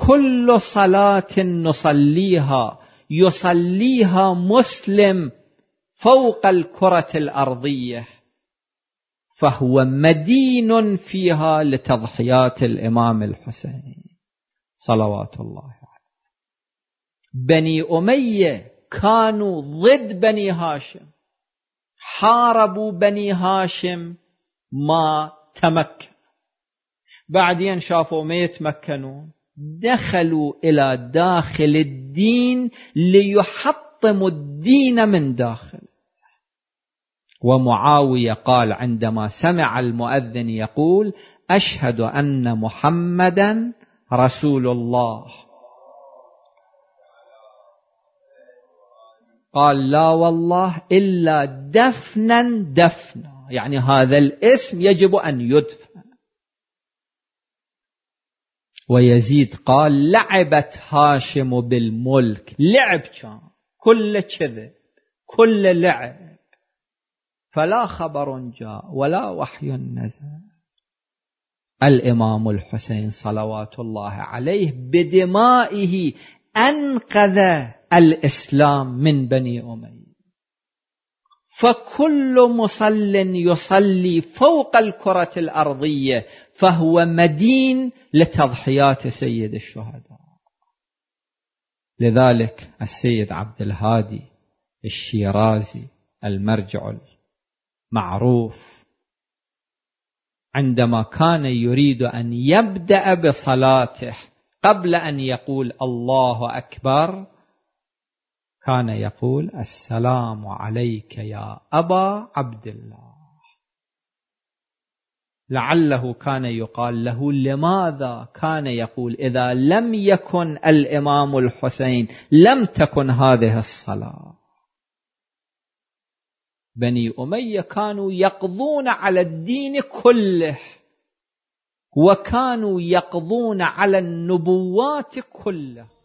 كل صلاة نصليها يصليها مسلم فوق الكرة الأرضية فهو مدين فيها لتضحيات الإمام الحسين صلوات الله عليه. بني أمية كانوا ضد بني هاشم، حاربوا بني هاشم ما تمكن، بعدين شافوا ما يتمكنون دخلوا إلى داخل الدين ليحطموا الدين من داخل. ومعاوية قال عندما سمع المؤذن يقول أشهد أن محمدا رسول الله، قال لا والله إلا دفنا دفنا، يعني هذا الاسم يجب أن يدفن. ويزيد قال لعبت هاشم بالملك، لعب كان كل كذب كل لعب، فلا خبر جاء ولا وحي نزل. الإمام الحسين صلوات الله عليه بدمائه أنقذ الإسلام من بني أمية. فكل مصل يصلي فوق الكرة الأرضية فهو مدين لتضحيات سيد الشهداء. لذلك السيد عبد الهادي الشيرازي المرجع المعروف عندما كان يريد أن يبدأ بصلاته قبل أن يقول الله أكبر كان يقول السلام عليك يا أبا عبد الله. لعله كان يقال له لماذا كان يقول إذا لم يكن الإمام الحسين لم تكن هذه الصلاة. بني أمية كانوا يقضون على الدين كله وكانوا يقضون على النبوات كله.